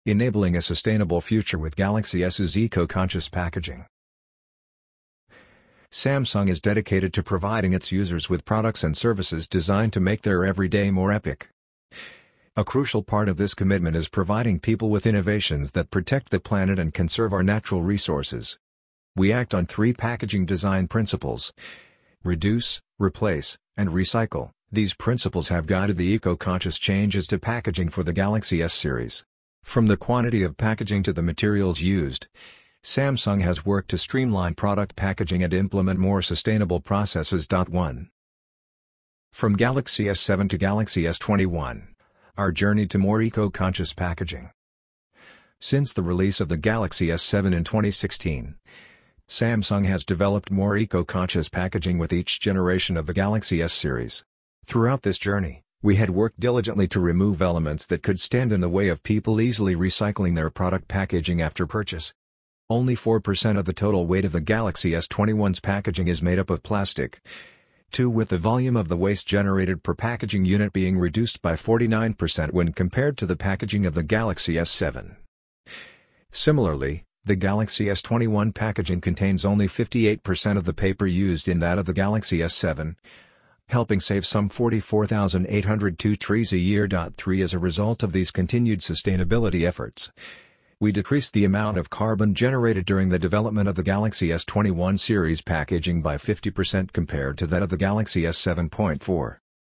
enabling a sustainable future with Galaxy S's eco-conscious packaging. Samsung is dedicated to providing its users with products and services designed to make their everyday more epic. A crucial part of this commitment is providing people with innovations that protect the planet and conserve our natural resources. We act on 3 packaging design principles: reduce, replace, and recycle. These principles have guided the eco-conscious changes to packaging for the Galaxy S series. From the quantity of packaging to the materials used, Samsung has worked to streamline product packaging and implement more sustainable processes. 1. From Galaxy S7 to Galaxy S21, our journey to more eco-conscious packaging. Since the release of the Galaxy S7 in 2016, Samsung has developed more eco-conscious packaging with each generation of the Galaxy S series. Throughout this journey, we had worked diligently to remove elements that could stand in the way of people easily recycling their product packaging after purchase. Only 4% of the total weight of the Galaxy S21's packaging is made up of plastic. 2. With the volume of the waste generated per packaging unit being reduced by 49% when compared to the packaging of the Galaxy S7. Similarly, the Galaxy S21 packaging contains only 58% of the paper used in that of the Galaxy S7, helping save some 44,802 trees a year. 3. As a result of these continued sustainability efforts, we decreased the amount of carbon generated during the development of the Galaxy S21 series packaging by 50% compared to that of the Galaxy S7.4.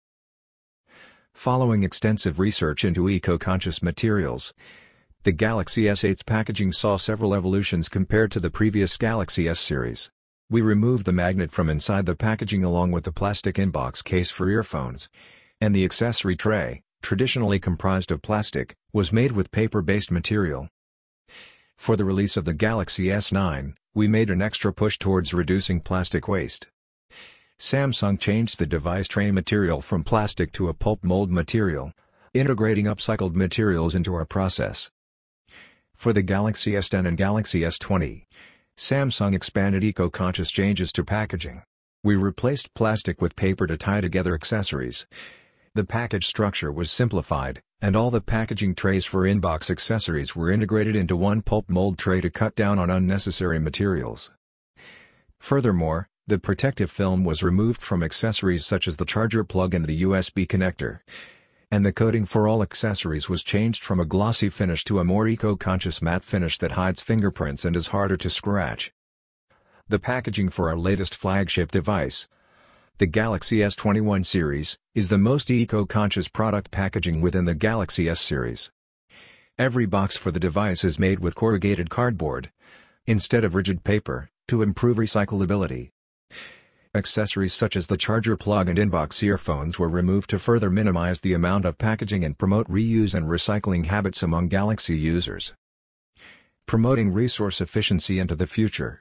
Following extensive research into eco-conscious materials, the Galaxy S8's packaging saw several evolutions compared to the previous Galaxy S series. We removed the magnet from inside the packaging along with the plastic inbox case for earphones, and the accessory tray, traditionally comprised of plastic, was made with paper-based material. For the release of the Galaxy S9, we made an extra push towards reducing plastic waste. Samsung changed the device tray material from plastic to a pulp mold material, integrating upcycled materials into our process. For the Galaxy S10 and Galaxy S20, Samsung expanded eco-conscious changes to packaging. We replaced plastic with paper to tie together accessories. The package structure was simplified, and all the packaging trays for inbox accessories were integrated into one pulp mold tray to cut down on unnecessary materials. Furthermore, the protective film was removed from accessories such as the charger plug and the USB connector, and the coating for all accessories was changed from a glossy finish to a more eco-conscious matte finish that hides fingerprints and is harder to scratch. The packaging for our latest flagship device, the Galaxy S21 series, is the most eco-conscious product packaging within the Galaxy S series. Every box for the device is made with corrugated cardboard, instead of rigid paper, to improve recyclability. Accessories such as the charger plug and inbox earphones were removed to further minimize the amount of packaging and promote reuse and recycling habits among Galaxy users. Promoting resource efficiency into the future.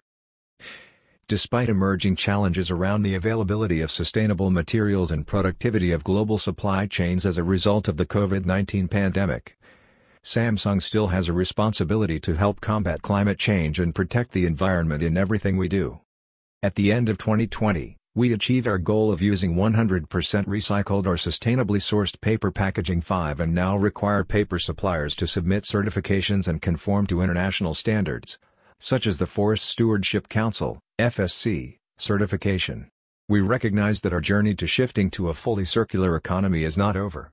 Despite emerging challenges around the availability of sustainable materials and productivity of global supply chains as a result of the COVID-19 pandemic, Samsung still has a responsibility to help combat climate change and protect the environment in everything we do. At the end of 2020, we achieved our goal of using 100% recycled or sustainably sourced paper packaging 5 and now require paper suppliers to submit certifications and conform to international standards, such as the Forest Stewardship Council (FSC) certification. We recognize that our journey to shifting to a fully circular economy is not over.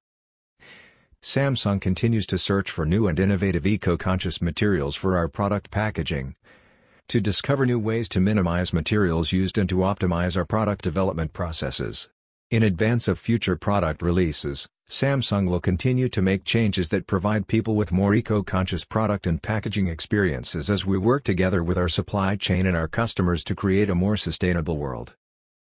Samsung continues to search for new and innovative eco-conscious materials for our product packaging, to discover new ways to minimize materials used and to optimize our product development processes. In advance of future product releases, Samsung will continue to make changes that provide people with more eco-conscious product and packaging experiences as we work together with our supply chain and our customers to create a more sustainable world.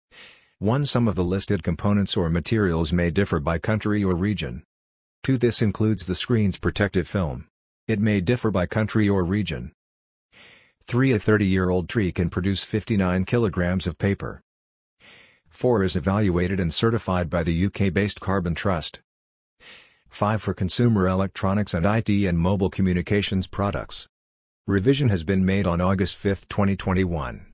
1. Some of the listed components or materials may differ by country or region. 2. This includes the screen's protective film. It may differ by country or region. 3. A 30-year-old tree can produce 59 kilograms of paper. 4. Is evaluated and certified by the UK-based Carbon Trust. 5. For consumer electronics and IT and mobile communications products. Revision has been made on August 5, 2021.